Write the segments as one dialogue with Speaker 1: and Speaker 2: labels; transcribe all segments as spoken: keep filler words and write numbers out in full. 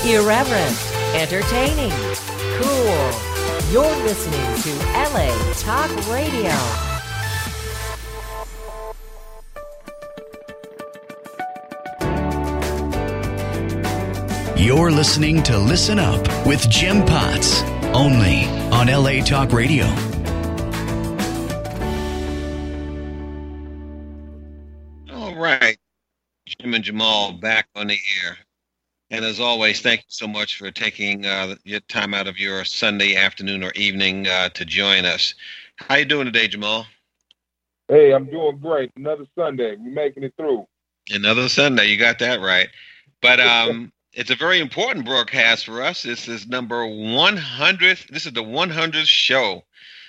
Speaker 1: Irreverent, entertaining, cool. You're listening to L A Talk Radio.
Speaker 2: You're listening to Listen Up with Jim Potts, only on L A Talk Radio.
Speaker 3: All right, Jim and Jamal back on the air. And as always, thank you so much for taking uh, your time out of your Sunday afternoon or evening uh, to join us. How you doing today, Jamal?
Speaker 4: Hey, I'm doing great. Another Sunday. We're making it through.
Speaker 3: Another Sunday. You got that right. But um, it's a very important broadcast for us. This is number one hundredth. This is the one hundredth show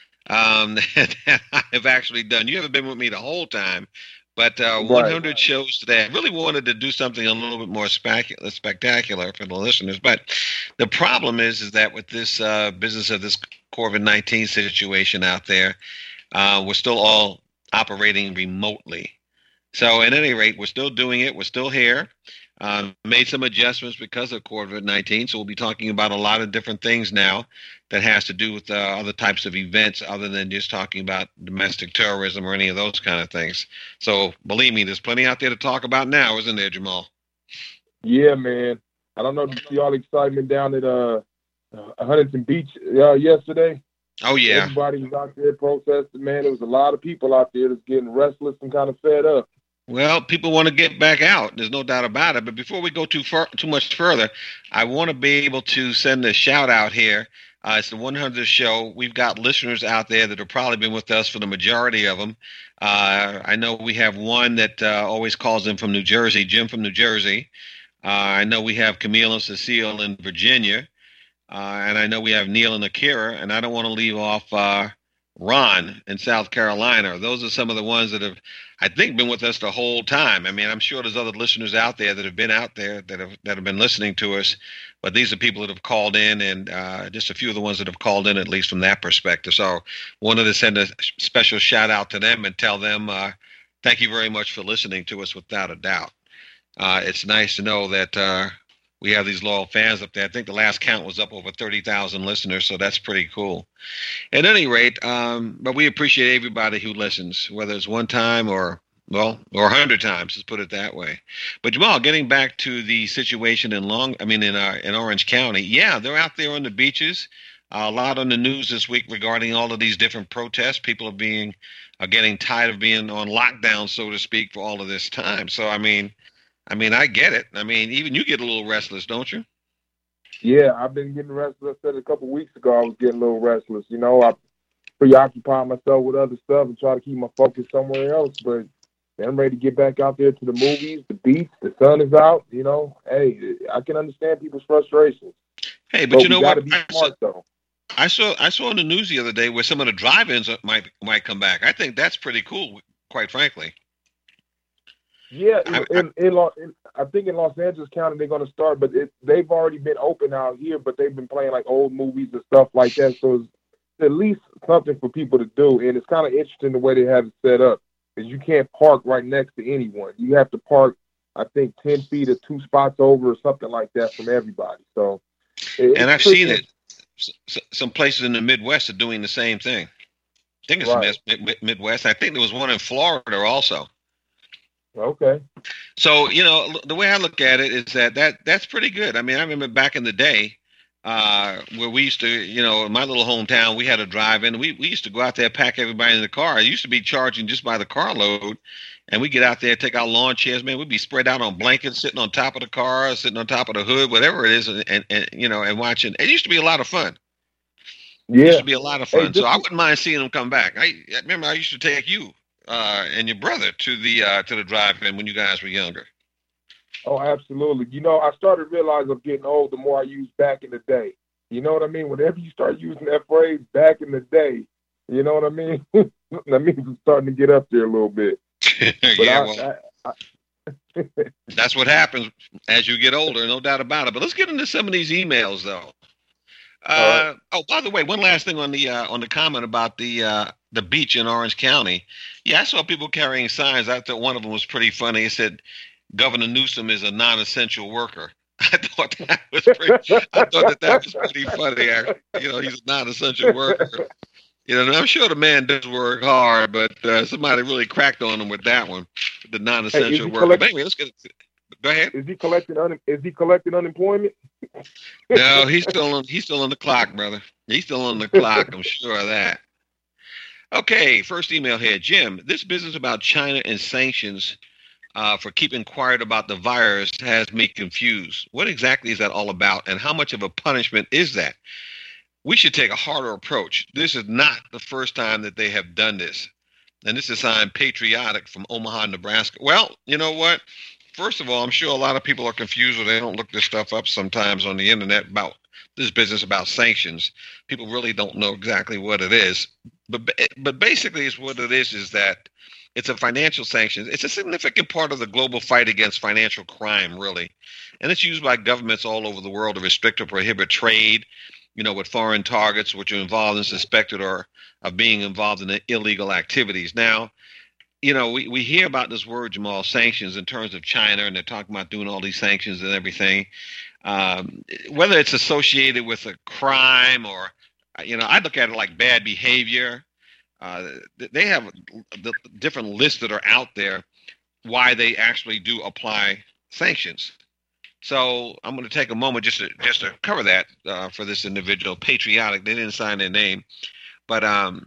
Speaker 3: um, that I have actually done. You haven't been with me the whole time. But uh, right. one hundred shows today. I really wanted to do something a little bit more spectacular, spectacular for the listeners. But the problem is, is that with this uh, business of this COVID nineteen situation out there, uh, we're still all operating remotely. So at any rate, we're still doing it. We're still here. Uh, made some adjustments because of COVID nineteen. So we'll be talking about a lot of different things now that has to do with uh, other types of events other than just talking about domestic terrorism or any of those kind of things. So believe me, there's plenty out there to talk about now, isn't there, Jamal?
Speaker 4: Yeah, man. I don't know if you see all the excitement down at uh, Huntington Beach uh, yesterday.
Speaker 3: Oh, yeah.
Speaker 4: Everybody was out there protesting, man. There was a lot of people out there that's getting restless and kind of fed up.
Speaker 3: Well, people want to get back out. There's no doubt about it. But before we go too far, too much further, I want to be able to send a shout out here. Uh, it's the one hundredth show. We've got listeners out there that have probably been with us for the majority of them. Uh, I know we have one that uh, always calls in from New Jersey, Jim from New Jersey. Uh, I know we have Camille and Cecile in Virginia. Uh, and I know we have Neil and Akira. And I don't want to leave off uh, Ron in South Carolina. Those are some of the ones that have, I think, been with us the whole time. I mean, I'm sure there's other listeners out there that have been out there that have that have been listening to us. But these are people that have called in, and uh, just a few of the ones that have called in, at least from that perspective. So wanted to send a special shout out to them and tell them uh, thank you very much for listening to us without a doubt. Uh, it's nice to know that uh, we have these loyal fans up there. I think the last count was up over thirty thousand listeners, so that's pretty cool. At any rate, um, but we appreciate everybody who listens, whether it's one time or Well, or a hundred times, let's put it that way. But Jamal, getting back to the situation in Long, I mean in uh, in Orange County, yeah, they're out there on the beaches. Uh, a lot on the news this week regarding all of these different protests. People are being are getting tired of being on lockdown, so to speak, for all of this time. So I mean, I mean, I get it. I mean, even you get a little restless, don't you?
Speaker 4: Yeah, I've been getting restless. I said a couple of weeks ago I was getting a little restless. You know, I preoccupy myself with other stuff and try to keep my focus somewhere else, but I'm ready to get back out there to the movies, the beach, the sun is out, you know. Hey, I can understand people's frustrations.
Speaker 3: Hey, but, but you know what?
Speaker 4: Be smart, though.
Speaker 3: I saw I saw on the news the other day where some of the drive-ins might might come back. I think that's pretty cool, quite frankly.
Speaker 4: Yeah, I, in, in, in, I think in Los Angeles County they're going to start, but it, they've already been open out here, but they've been playing like old movies and stuff like that, so it's at least something for people to do, and it's kind of interesting the way they have it set up. Because you can't park right next to anyone. You have to park, I think, ten feet or two spots over or something like that from everybody. So,
Speaker 3: and I've seen it. S- some places in the Midwest are doing the same thing. I think it's right. Mid- Midwest. I think there was one in Florida also.
Speaker 4: Okay.
Speaker 3: So, you know, the way I look at it is that, that that's pretty good. I mean, I remember back in the day, Uh, where we used to, you know, in my little hometown, we had a drive-in. We we used to go out there, pack everybody in the car. It used to be charging just by the carload, and we get out there, take our lawn chairs, man. We'd be spread out on blankets, sitting on top of the car, sitting on top of the hood, whatever it is, and, and, and you know, and watching. It used to be a lot of fun.
Speaker 4: Yeah,
Speaker 3: it used to be a lot of fun.
Speaker 4: Hey,
Speaker 3: so I wouldn't mind seeing them come back. I, I remember I used to take you uh, and your brother to the uh, to the drive-in when you guys were younger.
Speaker 4: Oh, absolutely. You know, I started realizing I'm getting old the more I use back in the day. You know what I mean? Whenever you start using that phrase back in the day, you know what I mean? That means I'm starting to get up there a little bit.
Speaker 3: yeah,
Speaker 4: I,
Speaker 3: well,
Speaker 4: I, I,
Speaker 3: that's what happens as you get older, no doubt about it. But let's get into some of these emails, though. Uh, right. Oh, by the way, one last thing on the uh, on the comment about the uh, the beach in Orange County. Yeah, I saw people carrying signs. I thought one of them was pretty funny. It said, Governor Newsom is a non-essential worker. I thought that was pretty. I thought that that was pretty funny. Actually, you know, he's a non-essential worker. You know, and I'm sure the man does work hard, but uh, somebody really cracked on him with that one, the non-essential
Speaker 4: hey,
Speaker 3: worker.
Speaker 4: Collect-
Speaker 3: anyway, let's get. Go ahead.
Speaker 4: Is he collecting? Un- is he collecting unemployment?
Speaker 3: No, he's still on. He's still on the clock, brother. He's still on the clock. I'm sure of that. Okay, first email here, Jim. This business about China and sanctions uh, for keeping quiet about the virus has me confused. What exactly is that all about, and how much of a punishment is that? We should take a harder approach. This is not the first time that they have done this. And this is signed Patriotic from Omaha, Nebraska. Well, you know what? First of all, I'm sure a lot of people are confused or they don't look this stuff up sometimes on the internet about this business about sanctions. People really don't know exactly what it is. But but basically, it's what it is is that it's a financial sanction. It's a significant part of the global fight against financial crime, really. And it's used by governments all over the world to restrict or prohibit trade, you know, with foreign targets which are involved in suspected or of being involved in illegal activities. Now, you know, we, we hear about this word, Jamal, sanctions in terms of China, and they're talking about doing all these sanctions and everything. Um, whether it's associated with a crime or, you know, I look at it like bad behavior. Uh, they have the different lists that are out there why they actually do apply sanctions. So I'm going to take a moment just to just to cover that uh, for this individual, Patriotic. They didn't sign their name, but um,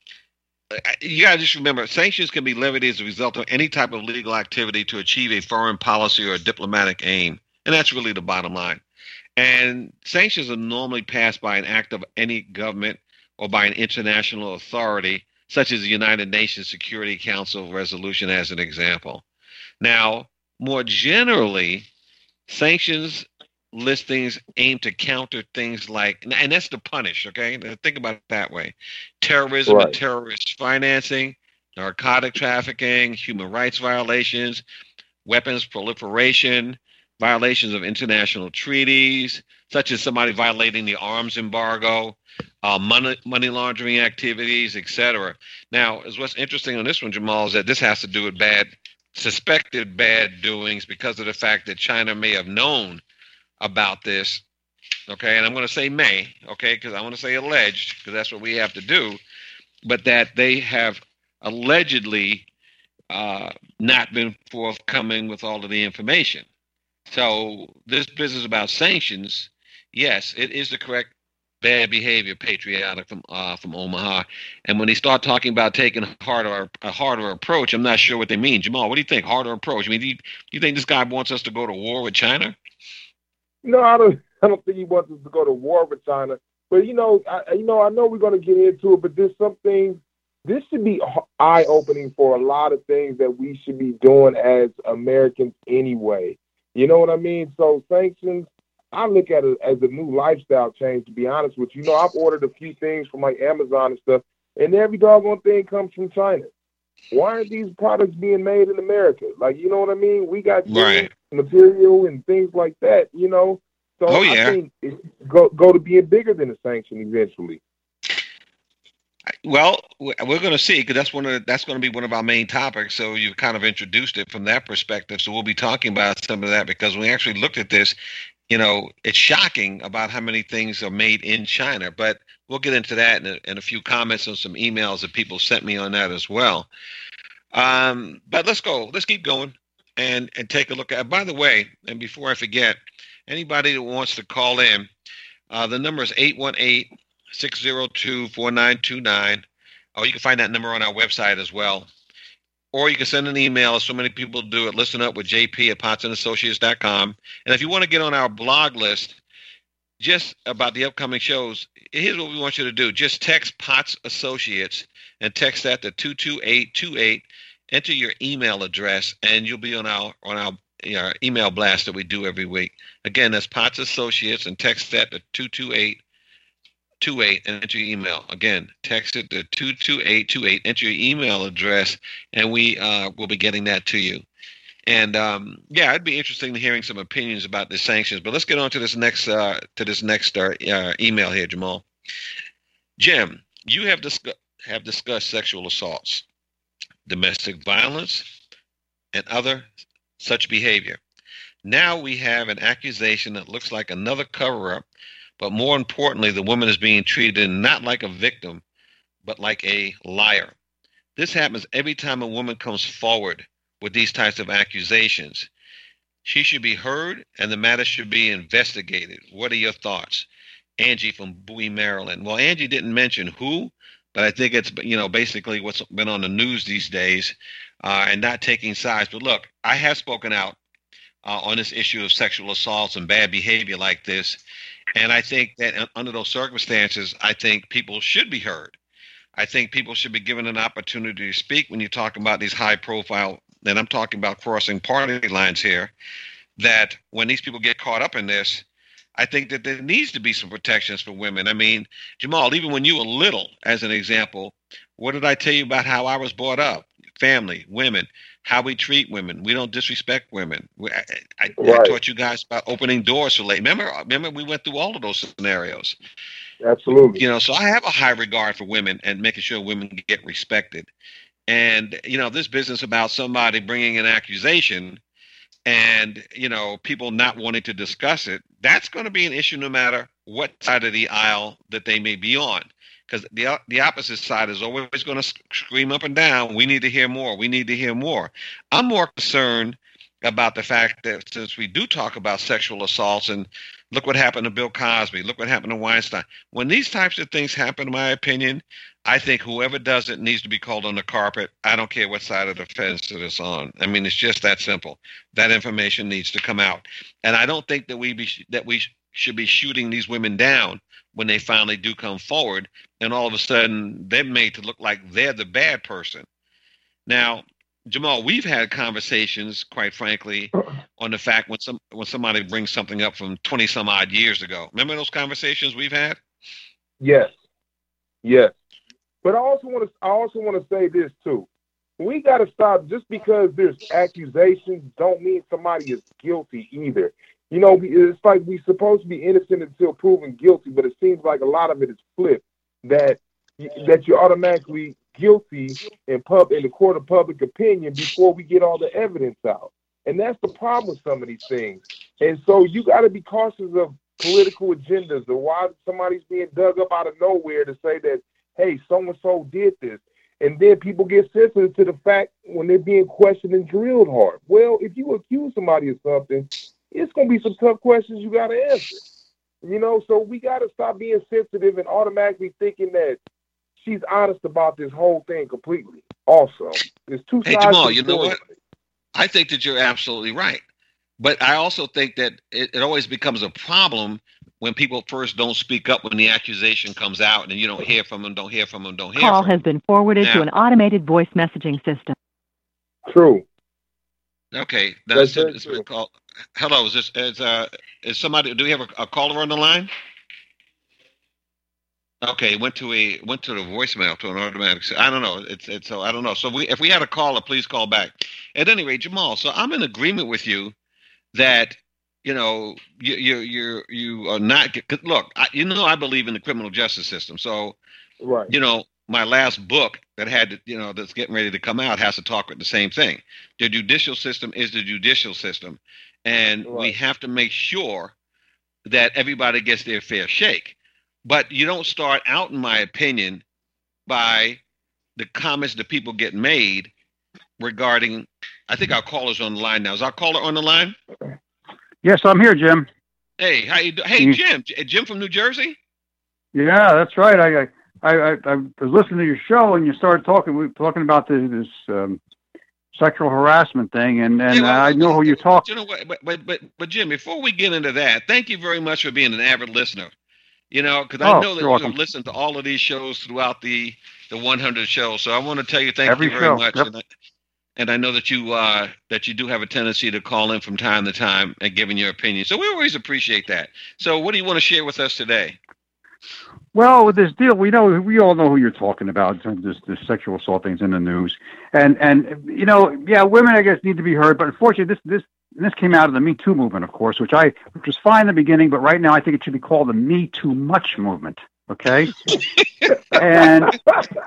Speaker 3: you got to just remember, sanctions can be levied as a result of any type of legal activity to achieve a foreign policy or a diplomatic aim. And that's really the bottom line. And sanctions are normally passed by an act of any government or by an international authority, such as the United Nations Security Council resolution as an example. Now, more generally, sanctions listings aim to counter things like, and that's to punish, okay? Think about it that way. Terrorism
Speaker 4: Right.
Speaker 3: and terrorist financing, narcotic trafficking, human rights violations, weapons proliferation, violations of international treaties, such as somebody violating the arms embargo, uh, money, money laundering activities, et cetera. Now, is what's interesting on this one, Jamal, is that this has to do with bad, suspected bad doings because of the fact that China may have known about this, okay? And I'm going to say may, okay, because I want to say alleged, because that's what we have to do, but that they have allegedly uh, not been forthcoming with all of the information. So this business about sanctions, yes, it is the correct bad behavior, Patriotic from uh, from Omaha. And when they start talking about taking a harder a harder approach, I'm not sure what they mean. Jamal, what do you think? Harder approach? I mean, do you, do you think this guy wants us to go to war with China?
Speaker 4: No, I don't. I don't think he wants us to go to war with China. But you know, I, you know, I know we're going to get into it. But there's something. This should be eye opening for a lot of things that we should be doing as Americans anyway. You know what I mean? So sanctions, I look at it as a new lifestyle change, to be honest with you. You know, I've ordered a few things from like Amazon and stuff, and every doggone thing comes from China. Why aren't these products being made in America? Like, you know what I mean? We got
Speaker 3: right.
Speaker 4: material and things like that, you know? So
Speaker 3: oh, yeah.
Speaker 4: I think it's go, go to being bigger than a sanction eventually.
Speaker 3: Well, we're going to see, because that's one of the, that's going to be one of our main topics. So you've kind of introduced it from that perspective. So we'll be talking about some of that, because when we actually looked at this, you know, it's shocking about how many things are made in China. But we'll get into that in a, in a few comments and some emails that people sent me on that as well. Um, but let's go. Let's keep going and, and take a look at. By the way, and before I forget, anybody that wants to call in, uh, the number is eight one eight, six oh two, four nine two nine. Oh, you can find that number on our website as well. Or you can send an email, as so many people do it, listen up with J P at Potts and Associates dot com. And if you want to get on our blog list just about the upcoming shows, here's what we want you to do. Just text Potts Associates and text that to two two eight two eight. Enter your email address, and you'll be on our on our, our email blast that we do every week. Again, that's Potts Associates, and text that to two two eight two eight and enter your email. Again, text it to two two eight two eight, enter your email address, and we uh, will be getting that to you. And um, yeah, it'd be interesting to hearing some opinions about the sanctions. But let's get on to this next uh, to this next uh, uh, email here, Jamal. Jim, you have discussed have discussed sexual assaults, domestic violence, and other such behavior. Now we have an accusation that looks like another cover-up, but more importantly, the woman is being treated not like a victim, but like a liar. This happens every time a woman comes forward with these types of accusations. She should be heard, and the matter should be investigated. What are your thoughts? Angie from Bowie, Maryland. Well, Angie didn't mention who, but I think it's, you know, basically what's been on the news these days, uh, and not taking sides. But look, I have spoken out uh, on this issue of sexual assaults and bad behavior like this, and I think that under those circumstances, I think people should be heard. I think people should be given an opportunity to speak when you talk about these high-profile, and I'm talking about crossing party lines here, that when these people get caught up in this, I think that there needs to be some protections for women. I mean, Jamal, even when you were little, as an example, what did I tell you about how I was brought up? Family, women, how we treat women. We don't disrespect women. We, I, I, right. I taught you guys about opening doors for late. Remember, remember, we went through all of those scenarios.
Speaker 4: Absolutely.
Speaker 3: You know, so I have a high regard for women and making sure women get respected. And, you know, this business about somebody bringing an accusation and, you know, people not wanting to discuss it, that's going to be an issue no matter what side of the aisle that they may be on. Because the the opposite side is always going to scream up and down, we need to hear more, we need to hear more. I'm more concerned about the fact that since we do talk about sexual assaults, and look what happened to Bill Cosby, look what happened to Weinstein. When these types of things happen, in my opinion, I think whoever does it needs to be called on the carpet. I don't care what side of the fence it is on. I mean, it's just that simple. That information needs to come out. And I don't think that we be that we should be shooting these women down when they finally do come forward, and all of a sudden they're made to look like they're the bad person. Now, Jamal, we've had conversations, quite frankly, on the fact when some when somebody brings something up from twenty some odd years ago. Remember those conversations we've had?
Speaker 4: Yes, yes. But I also want to I also want to say this too. We got to stop. Just because there's accusations, don't mean somebody is guilty either. You know, it's like we're supposed to be innocent until proven guilty, but it seems like a lot of it is flipped. That that you're automatically guilty in pub in the court of public opinion before we get all the evidence out, and that's the problem with some of these things. And so you got to be cautious of political agendas or why somebody's being dug up out of nowhere to say that, hey, so and so did this, and then people get sensitive to the fact when they're being questioned and drilled hard. Well, if you accuse somebody of something, it's going to be some tough questions you got to answer. You know, so we got to stop being sensitive and automatically thinking that she's honest about this whole thing completely. Also, there's two
Speaker 3: hey,
Speaker 4: sides.
Speaker 3: Jamal,
Speaker 4: to
Speaker 3: you know what? I think that you're absolutely right. But I also think that it, it always becomes a problem when people first don't speak up when the accusation comes out and you don't hear from them, don't hear from them, don't hear
Speaker 5: Call
Speaker 3: from them.
Speaker 5: has been forwarded
Speaker 3: now,
Speaker 5: to an automated voice messaging system.
Speaker 4: True.
Speaker 3: Okay, that's it. It's been called. Hello, is this is uh is somebody? Do we have a, a caller on the line? Okay, went to a went to the voicemail to an automatic. I don't know. It's it's so I don't know. So we if we had a caller, please call back. At any rate, Jamal. So I'm in agreement with you that you know you you you you are not. Look, I, you know I believe in the criminal justice system. So
Speaker 4: right.
Speaker 3: You know my last book that had to, you know that's getting ready to come out has to talk with the same thing. The judicial system is the judicial system, and right. we have to make sure that everybody gets their fair shake. But you don't start out, in my opinion, by the comments that people get made regarding. I think our caller's on the line now. Is our caller on the line?
Speaker 6: Yes, I'm here, Jim.
Speaker 3: Hey, how you do? Hey, Jim. Jim from New Jersey?
Speaker 6: Yeah, that's right. I I I, I was listening to your show, and you started talking. We were talking about this, this um, sexual harassment thing, and, and yeah, well, I know who you talk.
Speaker 3: You know what? But, but but but Jim, before we get into that, thank you very much for being an avid listener. You know, because I
Speaker 6: oh,
Speaker 3: know that you have listened to all of these shows throughout the the one hundred shows. So I want to tell you thank
Speaker 6: Every
Speaker 3: you very
Speaker 6: show.
Speaker 3: much.
Speaker 6: Yep.
Speaker 3: And, I, and I know that you uh, that you do have a tendency to call in from time to time and giving your opinion. So we always appreciate that. So what do you want to share with us today?
Speaker 6: Well, with this deal, we know we all know who you're talking about in terms of this, this sexual assault things in the news, and and you know, yeah, women I guess need to be heard, but unfortunately, this this this came out of the Me Too movement, of course, which I which was fine in the beginning, but right now I think it should be called the Me Too Much movement. Okay, and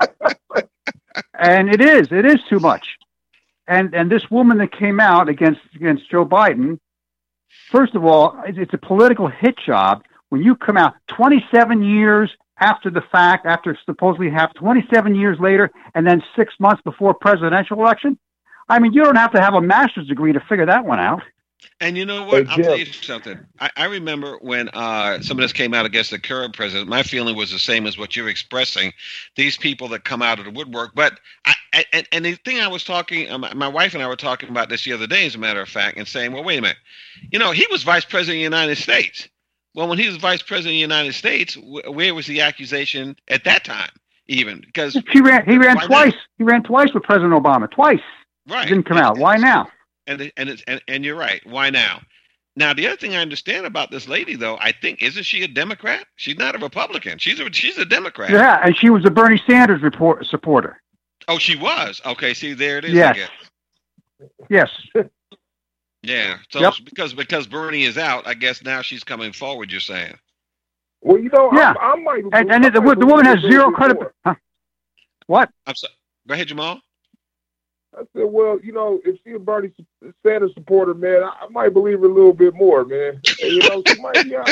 Speaker 6: and it is it is too much, and and this woman that came out against against Joe Biden, First of all, it's a political hit job when you come out twenty-seven years after the fact, after supposedly have twenty-seven years later, and then six months before presidential election. I mean, you don't have to have a master's degree to figure that one out.
Speaker 3: And you know what?
Speaker 4: Hey,
Speaker 3: I'll
Speaker 4: Jim.
Speaker 3: tell you something. I, I remember when uh, some of this came out against the current president. My feeling was the same as what you're expressing. These people that come out of the woodwork. But I, I and, and the thing I was talking, um, my wife and I were talking about this the other day, as a matter of fact, and saying, well, wait a minute. You know, he was vice president of the United States. Well, when he was vice president of the United States, wh- where was the accusation at that time? Even because
Speaker 6: he ran, he ran
Speaker 3: why
Speaker 6: twice.
Speaker 3: now?
Speaker 6: He ran twice with President Obama. Twice.
Speaker 3: Right.
Speaker 6: It didn't come
Speaker 3: And-
Speaker 6: out. Why now?
Speaker 3: And it- and it's and, and you're right. Why now? Now, the other thing I understand about this lady, though, I think, isn't she a Democrat? She's not a Republican. She's a she's a Democrat.
Speaker 6: Yeah, and she was a Bernie Sanders report, supporter.
Speaker 3: Oh, she was. Okay, see, there it is.
Speaker 6: Yes.
Speaker 3: I guess.
Speaker 6: Yes.
Speaker 3: Yeah. So
Speaker 6: Yep.
Speaker 3: because because Bernie is out, I guess now she's coming forward. You're saying.
Speaker 4: Well, you know,
Speaker 6: Yeah.
Speaker 4: I, I might.
Speaker 6: And, and
Speaker 4: I
Speaker 6: the,
Speaker 4: might
Speaker 6: the woman
Speaker 4: believe
Speaker 6: has
Speaker 4: a little
Speaker 6: zero
Speaker 4: bit
Speaker 6: credibility.
Speaker 4: more.
Speaker 6: Huh? What?
Speaker 3: I'm sorry. Go ahead, Jamal.
Speaker 4: I said, well, you know, if she's a Bernie Sanders supporter, man, I, I might believe her a little bit more, man. And, you know, she might be out.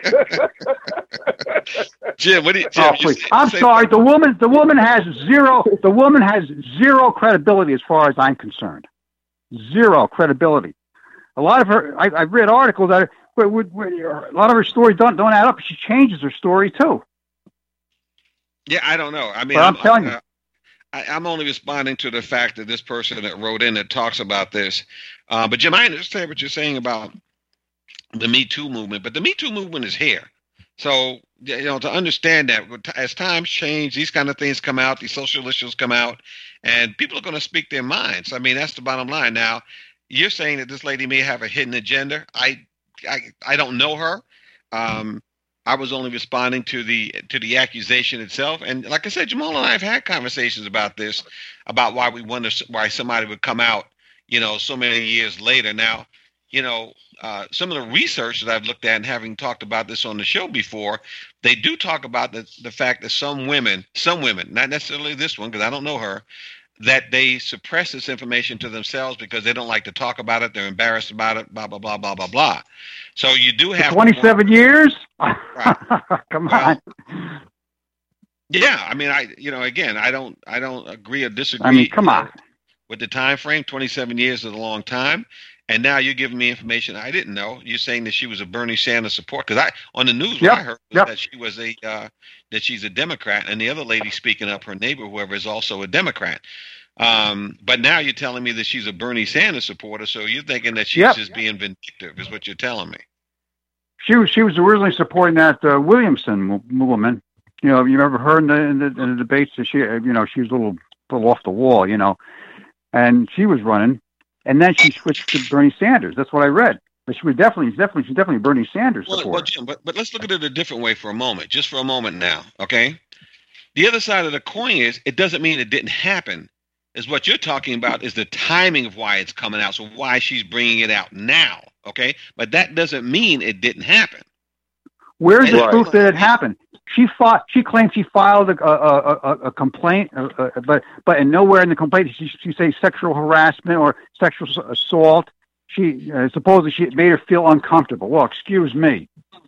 Speaker 3: Jim, what do you? Jim,
Speaker 6: Oh,
Speaker 3: you
Speaker 6: please.
Speaker 3: say-
Speaker 6: I'm
Speaker 3: say
Speaker 6: sorry. The
Speaker 3: something.
Speaker 6: woman, the woman has zero. The woman has zero credibility as far as I'm concerned. Zero credibility. A lot of her, I, I've read articles that where, where, where a lot of her stories don't don't add up. She changes her story too.
Speaker 3: Yeah, I don't know. I mean,
Speaker 6: But I'm telling you.
Speaker 3: uh, I, I'm only responding to the fact that this person that wrote in that talks about this. Uh, but Jim, I understand what you're saying about the Me Too movement, but the Me Too movement is here. So, you know, to understand that as times change, these kind of things come out, these social issues come out, and people are going to speak their minds. I mean, that's the bottom line. Now, you're saying that this lady may have a hidden agenda. I, I, I don't know her. Um, I was only responding to the to the accusation itself, and like I said, Jamal and I have had conversations about this, about why we wonder why somebody would come out, you know, so many years later. Now, you know, uh, some of the research that I've looked at and having talked about this on the show before, they do talk about the the fact that some women, some women, not necessarily this one because I don't know her, that they suppress this information to themselves because they don't like to talk about it, they're embarrassed about it, blah blah blah blah blah blah. So you do have
Speaker 6: twenty-seven years.
Speaker 3: Right.
Speaker 6: Come
Speaker 3: Well,
Speaker 6: on.
Speaker 3: Yeah, I mean, I you know, again, I don't I don't agree or disagree.
Speaker 6: I mean, come
Speaker 3: uh,
Speaker 6: on.
Speaker 3: with the time frame. twenty-seven years is a long time, and now you're giving me information I didn't know. You're saying that she was a Bernie Sanders supporter because I on the news
Speaker 6: Yep,
Speaker 3: what I heard was
Speaker 6: yep.
Speaker 3: that she was a uh, that she's a Democrat, and the other lady speaking up, her neighbor, whoever, is also a Democrat. Um, but now you're telling me that she's a Bernie Sanders supporter, so you're thinking that she's
Speaker 6: Yep.
Speaker 3: just being vindictive, is what you're telling me.
Speaker 6: She was she was originally supporting that uh, Williamson mo- woman. You know, you remember her in the in the, in the debates? That she, you know, she was a little little off the wall, you know, and she was running, and then she switched to Bernie Sanders. That's what I read. But she was definitely, definitely, she's definitely a Bernie Sanders
Speaker 3: Well,
Speaker 6: supporter.
Speaker 3: well, Jim, but, but let's look at it a different way for a moment, just for a moment now, okay? The other side of the coin is it doesn't mean it didn't happen. Is what you're talking about is the timing of why it's coming out, so why she's bringing it out now, okay? But that doesn't mean it didn't happen.
Speaker 6: Where's the
Speaker 3: Right.
Speaker 6: proof that it happened? She fought. She claimed she filed a, a, a, a complaint, uh, uh, but but in nowhere in the complaint she she say sexual harassment or sexual assault. She uh, supposedly she made her feel uncomfortable. Well, excuse me.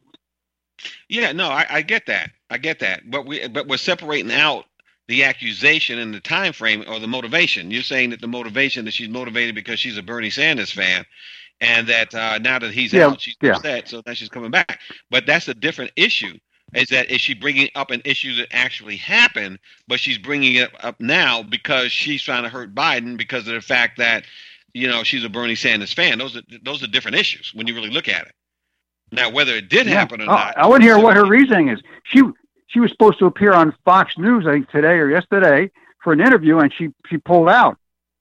Speaker 3: Yeah, no, I, I get that. I get that. But we but we're separating out the accusation and the time frame or the motivation. You're saying that the motivation that she's motivated because she's a Bernie Sanders fan, and that uh, now that he's
Speaker 6: Yeah,
Speaker 3: out, she's
Speaker 6: yeah.
Speaker 3: upset, so now she's coming back. But that's a different issue. Is that is she bringing up an issue that actually happened, but she's bringing it up now because she's trying to hurt Biden because of the fact that, you know, she's a Bernie Sanders fan. Those are those are different issues when you really look at it. Now, whether it did
Speaker 6: Yeah.
Speaker 3: happen or
Speaker 6: Oh,
Speaker 3: not,
Speaker 6: I want to hear what her reasoning is. She she was supposed to appear on Fox News, I think today or yesterday, for an interview, and she she pulled out.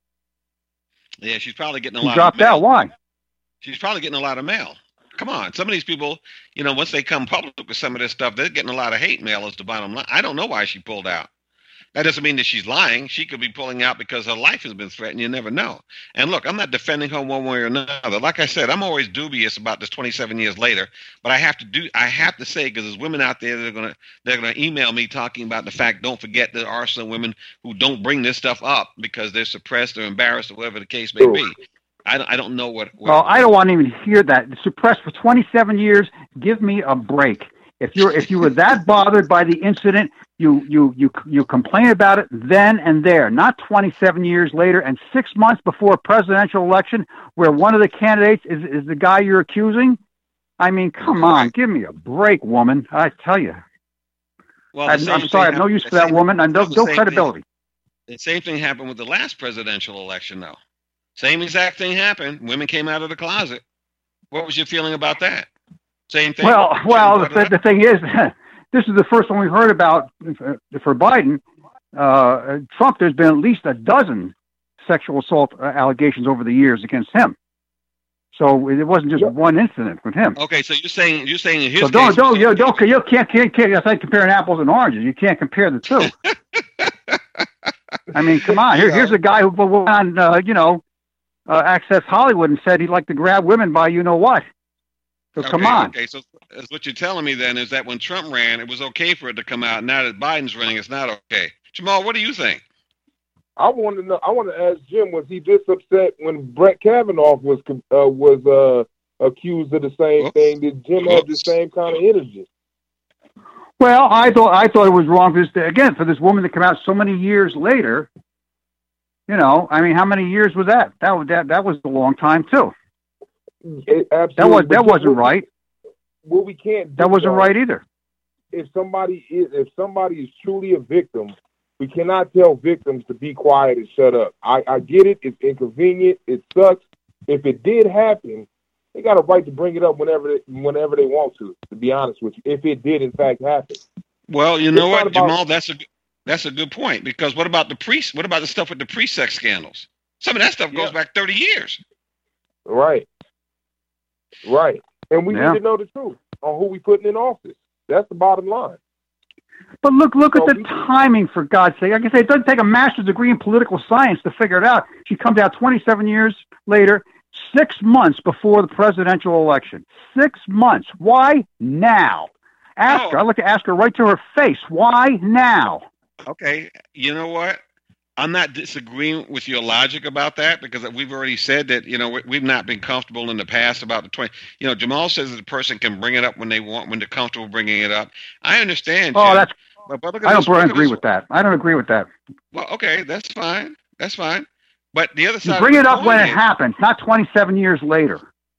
Speaker 3: Yeah, she's probably getting a
Speaker 6: She
Speaker 3: lot
Speaker 6: dropped
Speaker 3: of mail.
Speaker 6: out. Why?
Speaker 3: She's probably getting a lot of mail. Come on, some of these people, you know, once they come public with some of this stuff, they're getting a lot of hate mail. Is the bottom line. I don't know why she pulled out. That doesn't mean that she's lying. She could be pulling out because her life has been threatened. You never know. And look, I'm not defending her one way or another. Like I said, I'm always dubious about this twenty-seven years later. But I have to do. I have to say, because there's women out there that are gonna they're gonna email me talking about the fact. Don't forget there are some women who don't bring this stuff up because they're suppressed or embarrassed or whatever the case may be. I don't, I don't know what. what
Speaker 6: well, I don't want to even hear that. Suppressed for twenty-seven years. Give me a break. If you're if you were that bothered by the incident, you you you you complain about it then and there, not twenty-seven years later and six months before a presidential election where one of the candidates is is the guy you're accusing. I mean, come on, give me a break, woman. I tell you.
Speaker 3: Well,
Speaker 6: I'm, I'm sorry, I have no use for that
Speaker 3: same,
Speaker 6: woman. I have no, no credibility.
Speaker 3: Thing, the same thing happened with the last presidential election, though. Same exact thing happened. Women came out of the closet. What was your feeling about that? Same thing.
Speaker 6: Well, well, the, the thing is, this is the first one we heard about for, for Biden. Uh, Trump, there's been at least a dozen sexual assault allegations over the years against him. So it wasn't just yep. one incident with him.
Speaker 3: Okay, so you're saying you're saying in his
Speaker 6: so
Speaker 3: case,
Speaker 6: don't don't you don't you can't can't, can't that's like comparing apples and oranges. You can't compare the two. I mean, come on. Here, here's a guy who went on, uh, you know, uh, Access Hollywood and said he'd like to grab women by you know what. So
Speaker 3: okay,
Speaker 6: come on.
Speaker 3: Okay, so what you're telling me then is that when Trump ran, it was okay for it to come out. Now that Biden's running, it's not okay. Jamal, what do you think?
Speaker 4: I want to know. I want to ask Jim: was he just upset when Brett Kavanaugh was uh, was uh, accused of the same Oops. thing? Did Jim Oops. have the same kind of energy?
Speaker 6: Well, I thought I thought it was wrong for this again for this woman to come out so many years later. You know, I mean, how many years was that? That was that that was a long time too.
Speaker 4: It, absolutely.
Speaker 6: That was that wasn't right.
Speaker 4: Well, we can't.
Speaker 6: That wasn't
Speaker 4: that.
Speaker 6: right either.
Speaker 4: If somebody is if somebody is truly a victim, we cannot tell victims to be quiet and shut up. I, I get it. It's inconvenient. It sucks. If it did happen, they got a right to bring it up whenever they, whenever they want to. To be honest with you, if it did in fact happen.
Speaker 3: Well, you know it's what, about, Jamal, that's a that's a good point because what about the pre? What about the stuff with the pre-sex scandals? Some of that stuff goes yeah. back thirty years.
Speaker 4: Right. Right. And we
Speaker 6: yeah.
Speaker 4: need to know the truth on who we putting in office. That's the bottom line.
Speaker 6: But look, look so at the we, timing, for God's sake. Like I say, it doesn't take a master's degree in political science to figure it out. She comes out twenty-seven years later, six months before the presidential election. Six months. Why now? Ask oh. her. I'd like to ask her right to her face. Why now?
Speaker 3: Okay. You know what? I'm not disagreeing with your logic about that because we've already said that, you know, we've not been comfortable in the past about the twenty. You know, Jamal says that the person can bring it up when they want, when they're comfortable bringing it up. I understand.
Speaker 6: Oh,
Speaker 3: Jim,
Speaker 6: that's.
Speaker 3: but, but
Speaker 6: I don't this, agree with that. I don't agree with that.
Speaker 3: Well, okay, that's fine. That's fine. But the other side.
Speaker 6: You bring it up when
Speaker 3: is,
Speaker 6: it happens, not twenty-seven years later.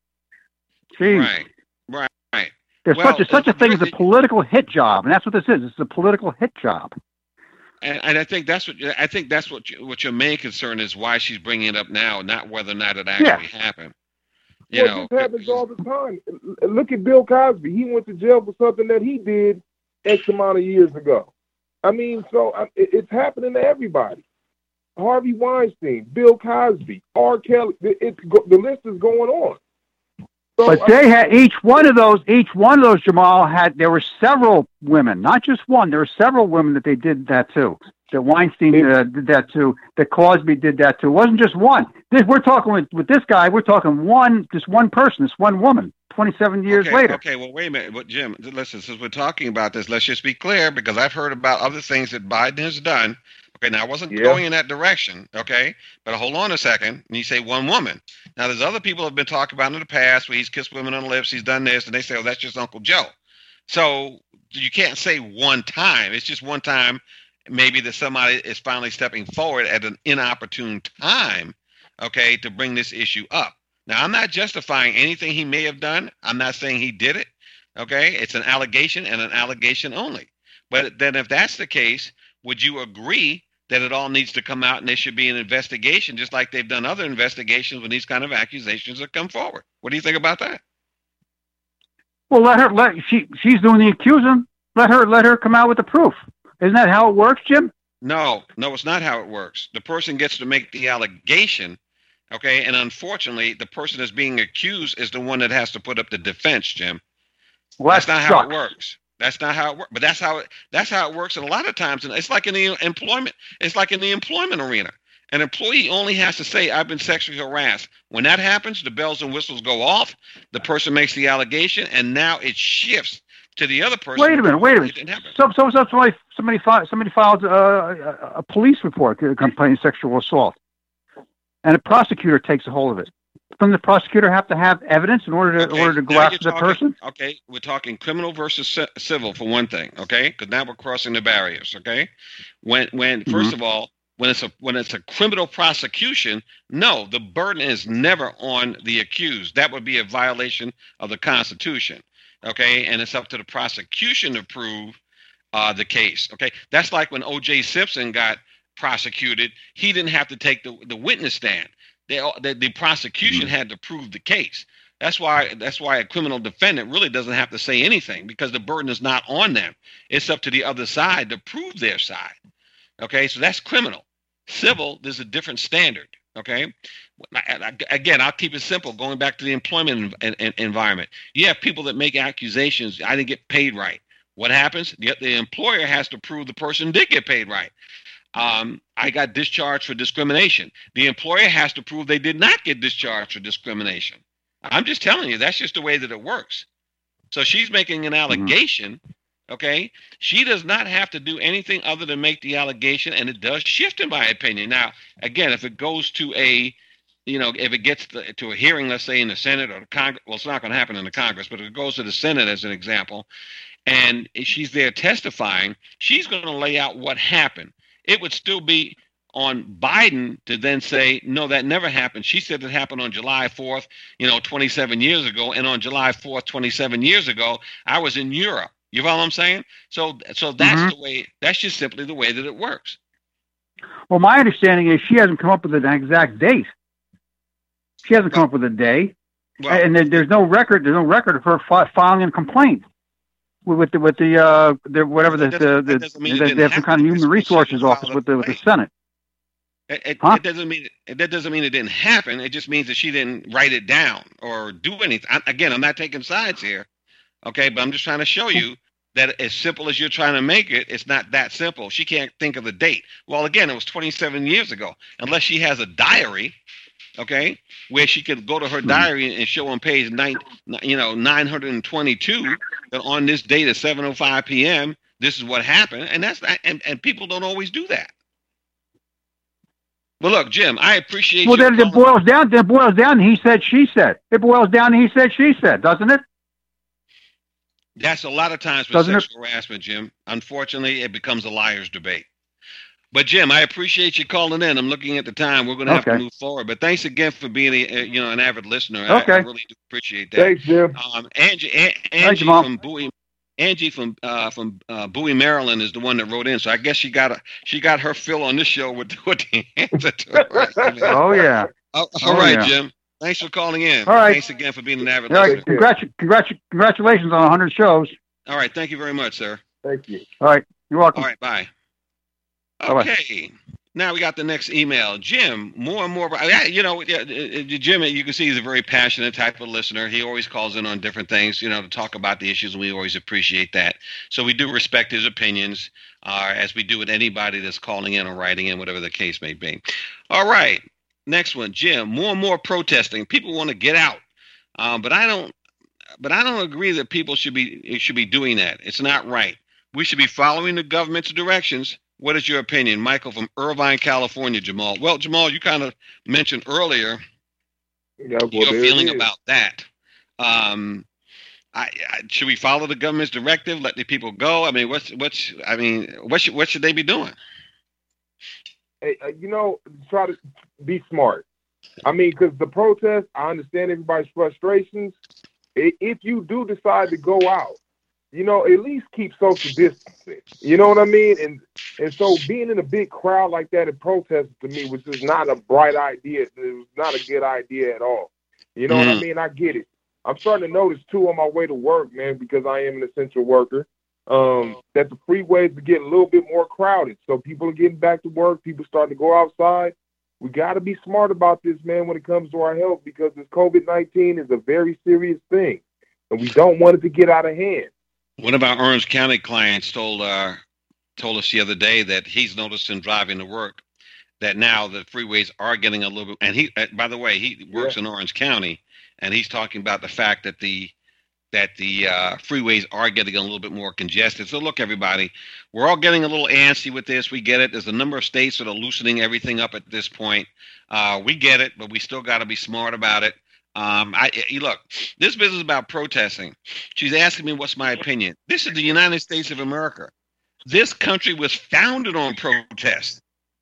Speaker 6: Jeez.
Speaker 3: Right. Right. Right.
Speaker 6: There's well, such a such a thing as a political hit job, and that's what this is. It's a political hit job.
Speaker 3: And, and I think that's what I think that's what you, what your main concern is. Why she's bringing it up now, not whether or not it actually yeah. happened. You
Speaker 4: well,
Speaker 3: know,
Speaker 4: this happens all the time. Look at Bill Cosby. He went to jail for something that he did X amount of years ago. I mean, so it's happening to everybody. Harvey Weinstein, Bill Cosby, R. Kelly. It's the list is going on. So,
Speaker 6: but they had each one of those. Each one of those, Jamal, had. There were several women, not just one. There were several women that they did that to. That Weinstein uh, did that to. That Cosby did that to. It wasn't just one. This, we're talking with, with this guy. We're talking one. Just one person. This one woman. Twenty-seven years
Speaker 3: okay,
Speaker 6: later.
Speaker 3: Okay. Well, wait a minute. But Jim, listen. Since we're talking about this, let's just be clear because I've heard about other things that Biden has done. Okay, now I wasn't yeah. going in that direction, okay? But hold on a second. And you say one woman. Now, there's other people have been talking about in the past where he's kissed women on the lips, he's done this, and they say, oh, that's just Uncle Joe. So you can't say one time. It's just one time maybe that somebody is finally stepping forward at an inopportune time, okay, to bring this issue up. Now, I'm not justifying anything he may have done. I'm not saying he did it, okay? It's an allegation and an allegation only. But then if that's the case, would you agree that it all needs to come out and there should be an investigation, just like they've done other investigations when these kind of accusations have come forward? What do you think about that?
Speaker 6: Well, let her. Let she. She's doing the accusing. Let her. Let her come out with the proof. Isn't that how it works, Jim?
Speaker 3: No, no, it's not how it works. The person gets to make the allegation, okay, and unfortunately, the person that's being accused is the one that has to put up the defense, Jim.
Speaker 6: Well,
Speaker 3: that's not
Speaker 6: sucks.
Speaker 3: how it works. That's not how it works. But that's how it, that's how it works. And a lot of times, and it's like in the employment. It's like in the employment arena. An employee only has to say, "I've been sexually harassed." When that happens, the bells and whistles go off. The person makes the allegation, and now it shifts to the other person.
Speaker 6: Wait a minute. Wait a minute. So, so, so somebody, somebody filed, somebody filed uh, a police report complaining sexual assault, and a prosecutor takes a hold of it. doesn't the prosecutor have to have evidence in order to
Speaker 3: Okay,
Speaker 6: in order to go
Speaker 3: now
Speaker 6: after
Speaker 3: you're
Speaker 6: the
Speaker 3: talking-
Speaker 6: person?
Speaker 3: Okay, we're talking criminal versus ci- civil for one thing. Okay, because now we're crossing the barriers. Okay, when when first
Speaker 6: Mhm.
Speaker 3: of all, when it's a when it's a criminal prosecution, no, the burden is never on the accused. That would be a violation of the Constitution. Okay, and it's up to the prosecution to prove uh, the case. Okay, that's like when O J Simpson got prosecuted. He didn't have to take the, the witness stand. They, the, the prosecution had to prove the case. That's why that's why a criminal defendant really doesn't have to say anything, because the burden is not on them. It's up to the other side to prove their side. Okay, so that's criminal. Civil, there's a different standard. Okay, again, I'll keep it simple. Going back to the employment en- en- environment, you have people that make accusations. I didn't get paid right. What happens? The, the employer has to prove the person did get paid right. Um, I got discharged for discrimination. The employer has to prove they did not get discharged for discrimination. I'm just telling you, that's just the way that it works. So she's making an allegation. Okay, she does not have to do anything other than make the allegation, and it does shift, in my opinion. Now, again, if it goes to a, you know, if it gets to, to a hearing, let's say in the Senate or the Congress, well, it's not going to happen in the Congress, but if it goes to the Senate as an example, and she's there testifying, she's going to lay out what happened. It would still be on Biden to then say, no, that never happened. She said it happened on July fourth, you know, twenty-seven years ago. And on July fourth, twenty-seven years ago, I was in Europe. You follow what I'm saying? So so that's
Speaker 6: Mhm.
Speaker 3: the way, that's just simply the way that it works.
Speaker 6: Well, my understanding is she hasn't come up with an exact date. She hasn't come up with a day,
Speaker 3: Well,
Speaker 6: and there- there's no record. There's no record of her fi- filing a complaint with with the with the uh the whatever the
Speaker 3: That
Speaker 6: the,
Speaker 3: doesn't-
Speaker 6: the,
Speaker 3: that doesn't mean it
Speaker 6: the,
Speaker 3: didn't
Speaker 6: they have some
Speaker 3: happen.
Speaker 6: kind of
Speaker 3: It
Speaker 6: human
Speaker 3: just means she
Speaker 6: resources
Speaker 3: didn't
Speaker 6: office
Speaker 3: file a
Speaker 6: with the with the
Speaker 3: complaint.
Speaker 6: Senate.
Speaker 3: It, it,
Speaker 6: Huh?
Speaker 3: it doesn't mean that doesn't mean it didn't happen. It just means that she didn't write it down or do anything. I, again, I'm not taking sides here, okay? But I'm just trying to show you that as simple as you're trying to make it, it's not that simple. She can't think of the date. Well, again, it was twenty-seven years ago. Unless she has a diary, okay, where she could go to her diary and show on page nine, you know, nine hundred twenty-two that on this date at seven oh five p.m. this is what happened, and that's and and people don't always do that. Well, look, Jim, I appreciate.
Speaker 6: Well,
Speaker 3: you
Speaker 6: then it
Speaker 3: calling-
Speaker 6: boils down. Then it boils down. He said, she said. It boils down. He said, she said, doesn't it?
Speaker 3: That's a lot of times with
Speaker 6: Doesn't it-
Speaker 3: sexual harassment, Jim. Unfortunately, it becomes a liar's debate. But Jim, I appreciate you calling in. I'm looking at the time. We're going to have
Speaker 6: Okay.
Speaker 3: to move forward. But thanks again for being a, a you know an avid listener. I, I
Speaker 6: Okay.
Speaker 3: really do appreciate that.
Speaker 4: Thanks, Jim.
Speaker 3: Um, Angie, a-
Speaker 6: Thank
Speaker 3: Angie
Speaker 6: you, Mom.
Speaker 3: from Bowie, Angie from uh, from uh, Bowie, Maryland, is the one that wrote in. So I guess she got a she got her fill on this show with, with the answer to her email.
Speaker 6: Oh yeah.
Speaker 3: Oh,
Speaker 6: Oh,
Speaker 3: all right,
Speaker 6: yeah.
Speaker 3: Jim. Thanks for calling in.
Speaker 6: All right.
Speaker 3: Thanks again for being an avid
Speaker 6: All right.
Speaker 3: listener.
Speaker 6: Congratu- congratu- congratulations on one hundred shows.
Speaker 3: All right. Thank you very much, sir.
Speaker 4: Thank you.
Speaker 6: All right. You're welcome.
Speaker 3: All right, bye.
Speaker 6: Bye-bye.
Speaker 3: Okay. Now we got the next email. Jim, more and more, yeah, you know, yeah, uh, Jim, you can see he's a very passionate type of listener. He always calls in on different things, you know, to talk about the issues, and we always appreciate that. So we do respect his opinions, uh, as we do with anybody that's calling in or writing in, whatever the case may be. All right. Next one, Jim, more and more protesting. People want to get out, um, but I don't, but I don't agree that people should be should be doing that. It's not right. We should be following the government's directions. What is your opinion? Michael from Irvine, California, Jamal. Well, Jamal, you kind of mentioned earlier
Speaker 4: Yeah, well,
Speaker 3: your
Speaker 4: there it
Speaker 3: feeling
Speaker 4: is.
Speaker 3: about that. Um, I, I, should we follow the government's directive? Let the people go? I mean, what's what's? I mean, what should what should they be doing?
Speaker 4: Hey, uh, you know, try to be smart. I mean, because the protest, I understand everybody's frustrations. I- If you do decide to go out, you know, at least keep social distancing. You know what I mean? And and so being in a big crowd like that and protesting to me was just not a bright idea. It was not a good idea at all. You know what I
Speaker 3: Mhm.
Speaker 4: mean? I get it. I'm starting to notice too on my way to work, man, because I am an essential worker, um, that the freeways are getting a little bit more crowded. So people are getting back to work. People starting to go outside. We got to be smart about this, man, when it comes to our health, because this COVID nineteen is a very serious thing, and we don't want it to get out of hand.
Speaker 3: One of our Orange County clients told uh, told us the other day that he's noticed in driving to work that now the freeways are getting a little bit. And he, uh, by the way, he works
Speaker 4: Yeah.
Speaker 3: in Orange County, and he's talking about the fact that the that the uh, freeways are getting a little bit more congested. So look, everybody, we're all getting a little antsy with this. We get it. There's a number of states that are loosening everything up at this point. Uh, we get it, but we still got to be smart about it. Um, I you look, this business about protesting. She's asking me what's my opinion. This is the United States of America. This country was founded on protest.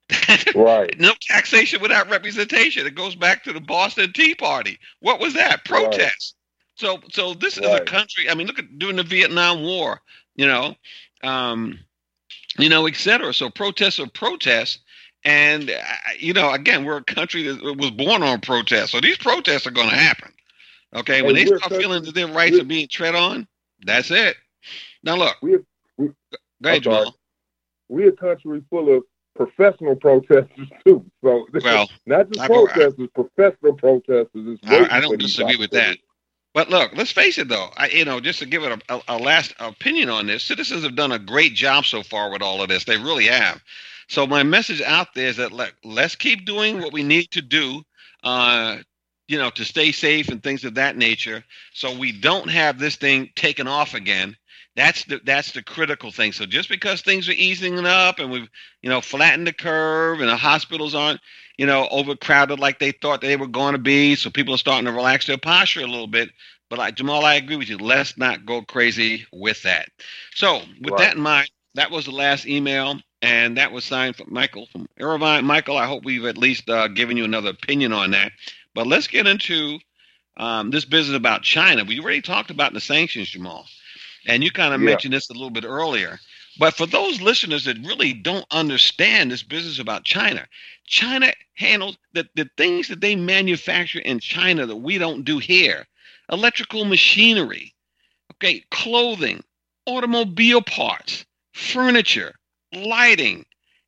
Speaker 4: Right.
Speaker 3: No taxation without representation. It goes back to the Boston Tea Party. What was that? Protest. Right. So, so this right. is a country. I mean, look at during the Vietnam War. You know, um, you know, et cetera. So protests are protests. And, uh, you know, again, we're a country that was born on protest. So these protests are going to happen. Okay. And when they start feeling that their rights are being tread on, that's it. Now, look.
Speaker 4: We're, we're,
Speaker 3: go ahead, Jamal.
Speaker 4: We're a country full of professional protesters, too. So,
Speaker 3: well,
Speaker 4: not just
Speaker 3: I,
Speaker 4: protesters, I, professional protesters.
Speaker 3: I, I don't disagree with that. But look, let's face it, though. I, you know, just to give it a, a, a last opinion on this, citizens have done a great job so far with all of this. They really have. So my message out there is that let, let's keep doing what we need to do, uh, you know, to stay safe and things of that nature, so we don't have this thing taken off again. That's the that's the critical thing. So just because things are easing up and we've, you know, flattened the curve and the hospitals aren't, you know, overcrowded like they thought they were going to be, so people are starting to relax their posture a little bit. But like Jamal, I agree with you. Let's not go crazy with that. So with right. that in mind, that was the last email. And that was signed from Michael from Irvine. Michael, I hope we've at least uh, given you another opinion on that. But let's get into um, this business about China. We already talked about the sanctions, Jamal. And you kind of yeah. mentioned this a little bit earlier. But for those listeners that really don't understand this business about China, China handles the, the things that they manufacture in China that we don't do here. Electrical machinery, okay, clothing, automobile parts, furniture, lighting,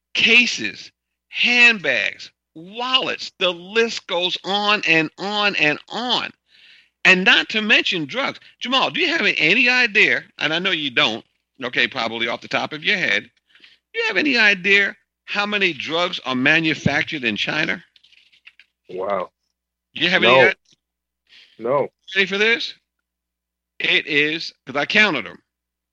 Speaker 3: cases, handbags, wallets. The list goes on and on and on. And not to mention drugs. Jamal, do you have any idea, and I know you don't, okay, probably off the top of your head, do you have any idea how many drugs are manufactured in China?
Speaker 4: Wow.
Speaker 3: Do you have
Speaker 4: no.
Speaker 3: any idea?
Speaker 4: No.
Speaker 3: Ready for this? It is, because I counted them.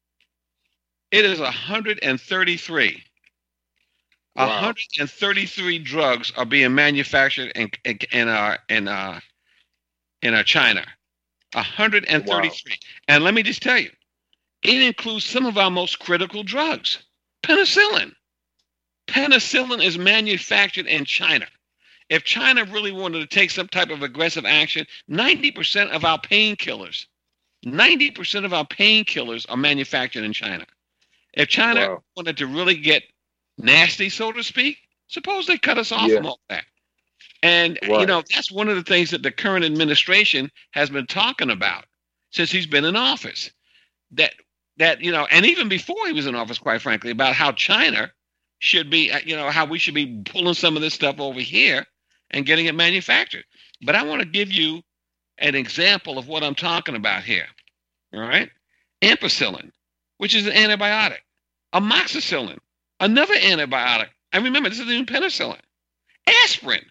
Speaker 3: It is one hundred thirty-three. Wow. one hundred thirty-three drugs are being manufactured in in, in uh in uh in uh, China. one hundred thirty-three. Wow. And let me just tell you, it includes some of our most critical drugs. Penicillin. Penicillin is manufactured in China. If China really wanted to take some type of aggressive action, ninety percent of our painkillers, ninety percent of our painkillers are manufactured in China. If China wow. wanted to really get nasty, so to speak, suppose they cut us off yeah. from all that. And, right. you know, that's one of the things that the current administration has been talking about since he's been in office. That, that you know, and even before he was in office, quite frankly, about how China should be, you know, how we should be pulling some of this stuff over here and getting it manufactured. But I want to give you an example of what I'm talking about here. All right? Ampicillin, which is an antibiotic. Amoxicillin, another antibiotic. And remember, this isn't even penicillin. Aspirin.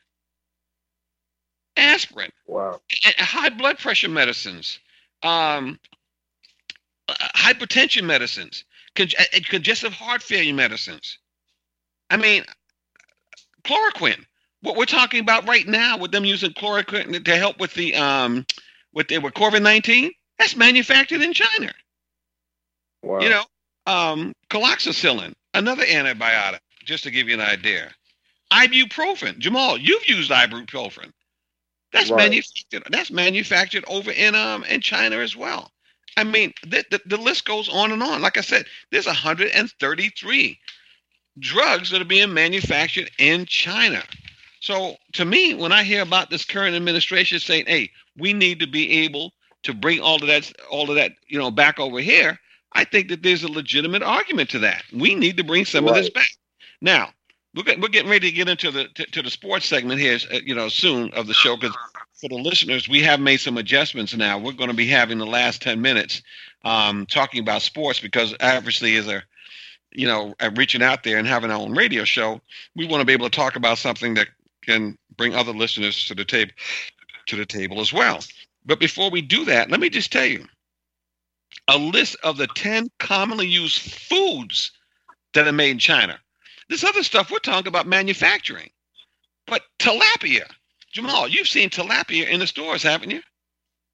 Speaker 3: Aspirin.
Speaker 4: Wow.
Speaker 3: High blood pressure medicines. Um, uh, hypertension medicines. Con- congestive heart failure medicines. I mean, chloroquine. What we're talking about right now with them using chloroquine to help with the um, with the, with COVID nineteen, that's manufactured in China.
Speaker 4: Wow.
Speaker 3: You know, um, coloxicillin, another antibiotic, just to give you an idea. Ibuprofen. Jamal, you've used ibuprofen. That's right. manufactured. That's manufactured over in um in China as well. I mean, the, the, the list goes on and on. Like I said, there's one hundred thirty-three drugs that are being manufactured in China. So to me, when I hear about this current administration saying, "Hey, we need to be able to bring all of that, all of that, you know, back over here," I think that there's a legitimate argument to that. We need to bring some right. of this back. Now, we're getting, we're getting ready to get into the to, to the sports segment here, you know, soon of the show, because for the listeners, we have made some adjustments now. We're going to be having the last ten minutes um, talking about sports, because obviously, as a you know, reaching out there and having our own radio show, we want to be able to talk about something that can bring other listeners to the table to the table as well. But before we do that, let me just tell you a list of the ten commonly used foods that are made in China. This other stuff, we're talking about manufacturing. But tilapia, Jamal, you've seen tilapia in the stores, haven't you?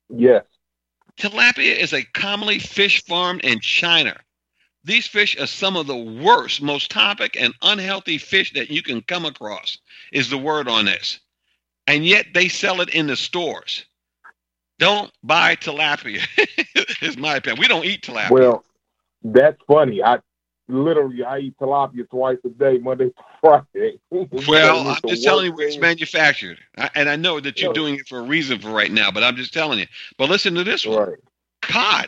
Speaker 4: Yes.
Speaker 3: Tilapia is a commonly fish farmed in China. These fish are some of the worst, most toxic and unhealthy fish that you can come across, is the word on this. And yet they sell it in the stores. Don't buy tilapia, is my opinion. We don't eat tilapia.
Speaker 4: Well, that's funny. I literally I eat tilapia twice a day, Monday to Friday.
Speaker 3: Well, I'm just telling you where it's manufactured. I, and I know that you're doing it for a reason for right now, but I'm just telling you. But listen to this one.
Speaker 4: Right.
Speaker 3: Cod.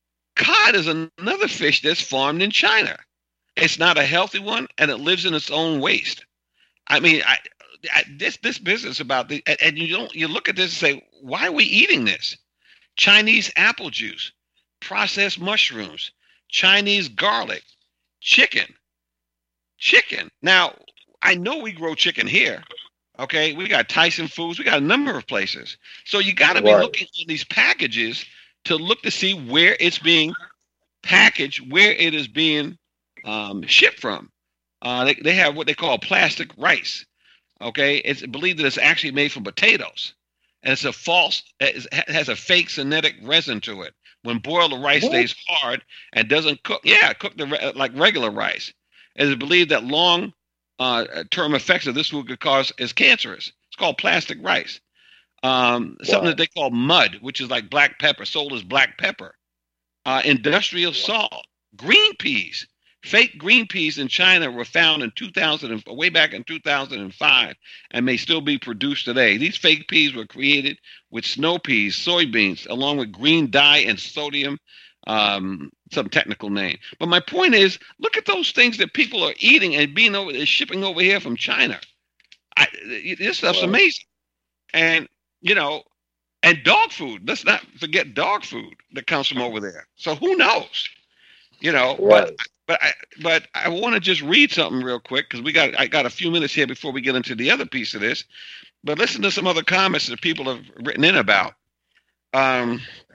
Speaker 3: Cod is another fish that's farmed in China. It's not a healthy one, and it lives in its own waste. I mean, I, I, this this business about the and, and you don't you look at this and say, why are we eating this? Chinese apple juice, processed mushrooms, Chinese garlic, chicken, chicken. Now, I know we grow chicken here. Okay, we got Tyson Foods, we got a number of places. So you got to be
Speaker 4: Right.
Speaker 3: looking at these packages to look to see where it's being packaged, where it is being um, shipped from. Uh, they, they have what they call plastic rice. Okay, it's believed that it's actually made from potatoes, and it's a false, it has a fake synthetic resin to it. When boiled, the rice
Speaker 4: What?
Speaker 3: stays hard and doesn't cook. Yeah, cook the re- like regular rice. It is believed that long uh, term effects of this food could cause is cancerous. It's called plastic rice. Um, something
Speaker 4: Wow.
Speaker 3: that they call mud, which is like black pepper, sold as black pepper. Uh, industrial salt, green peas, fake green peas in China were found in two thousand, and- way back in two thousand five, and may still be produced today. These fake peas were created with snow peas, soybeans, along with green dye and sodium, um, some technical name. But my point is, look at those things that people are eating and being over, shipping over here from China. I, this stuff's
Speaker 4: Right.
Speaker 3: amazing. And you know, and dog food. Let's not forget dog food that comes from over there. So who knows? You know, but
Speaker 4: Right.
Speaker 3: but I but I want to just read something real quick because we got I got a few minutes here before we get into the other piece of this. But listen to some other comments that people have written in about. Um,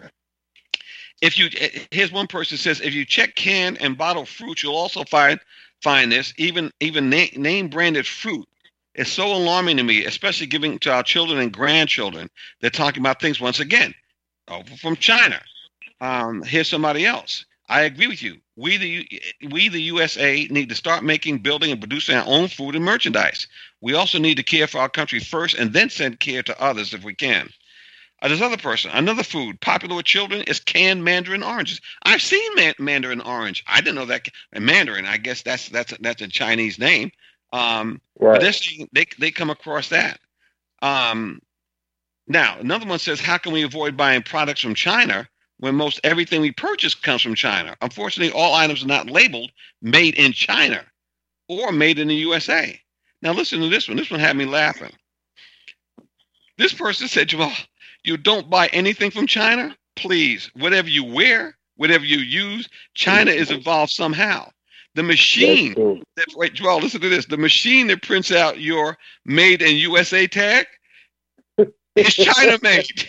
Speaker 3: if you here's one person says, if you check canned and bottled fruit, you'll also find find this even even na- name branded fruit. It's so alarming to me, especially giving to our children and grandchildren. They're talking about things once again over from China. Um, here's somebody else. I agree with you. We the U- we the U S A need to start making, building, and producing our own food and merchandise. We also need to care for our country first, and then send care to others if we can. Uh, there's another person. Another food popular with children is canned mandarin oranges. I've seen man- mandarin orange. I didn't know that. And mandarin, I guess that's that's that's a Chinese name. Um, But
Speaker 4: Right.
Speaker 3: they're saying they they come across that. Um, now another one says, how can we avoid buying products from China when most everything we purchase comes from China? Unfortunately, all items are not labeled "made in China" or "made in the U S A." Now listen to this one. This one had me laughing. This person said, "Jamal, you don't buy anything from China, please. Whatever you wear, whatever you use, China is involved somehow. The machine
Speaker 4: That's true.
Speaker 3: that, wait, Joel, listen to this. The machine that prints out your made in U S A tag is China made."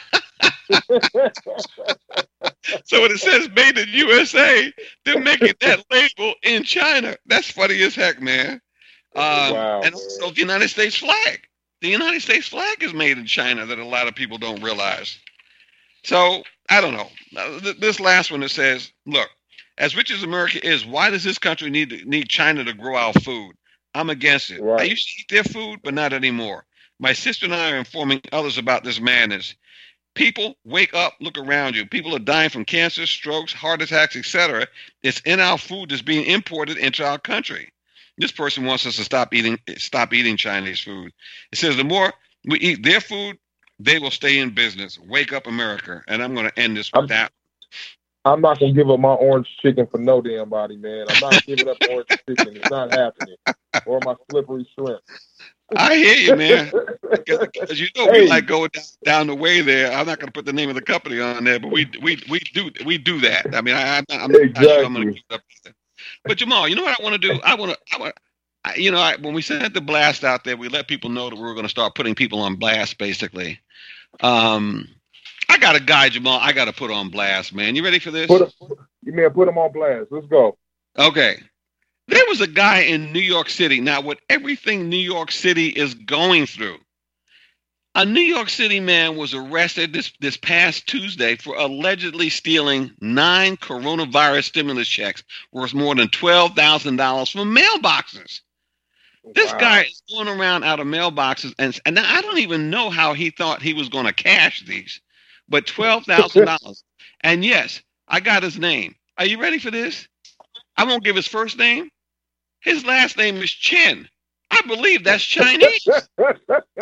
Speaker 3: So when it says made in U S A, they're making that label in China. That's funny as heck, man. Um,
Speaker 4: Wow,
Speaker 3: and
Speaker 4: man.
Speaker 3: also the United States flag. The United States flag is made in China that a lot of people don't realize. So I don't know. Uh, th- This last one that says, look, as rich as America is, why does this country need to, need China to grow our food? I'm against it. I
Speaker 4: Right.
Speaker 3: used to eat their food, but not anymore. My sister and I are informing others about this madness. People, wake up, look around you. People are dying from cancer, strokes, heart attacks, et cetera. It's in our food that's being imported into our country. This person wants us to stop eating stop eating Chinese food. It says the more we eat their food, they will stay in business. Wake up, America. And I'm going to end this with
Speaker 4: I'm-
Speaker 3: that.
Speaker 4: I'm not gonna give up my orange chicken for no damn body, man. I'm not giving up orange chicken. It's not happening. Or my slippery shrimp.
Speaker 3: I hear you, man. Because you know we
Speaker 4: Hey.
Speaker 3: like going down, down the way there. I'm not going to put the name of the company on there, but we we we do we do that. I mean, I, I'm not, I'm not sure I'm going to
Speaker 4: Exactly.
Speaker 3: keep it up with it. But Jamal, you know what I want to do? I want to. I want. I, you know, I, when we sent the blast out there, we let people know that we were going to start putting people on blast, basically. Um, I got a guy, Jamal. I got to put on blast, man. You ready for this?
Speaker 4: Put 'em- you man, put them on blast. Let's go.
Speaker 3: Okay. There was a guy in New York City. Now, with everything New York City is going through, A New York City man was arrested this, this past Tuesday for allegedly stealing nine coronavirus stimulus checks worth more than twelve thousand dollars from mailboxes. This
Speaker 4: Wow.
Speaker 3: guy is going around out of mailboxes, and, and I don't even know how he thought he was going to cash these, but twelve thousand dollars. And yes, I got his name. Are you ready for this? I won't give his first name. His last name is Chen. I believe that's Chinese. Like,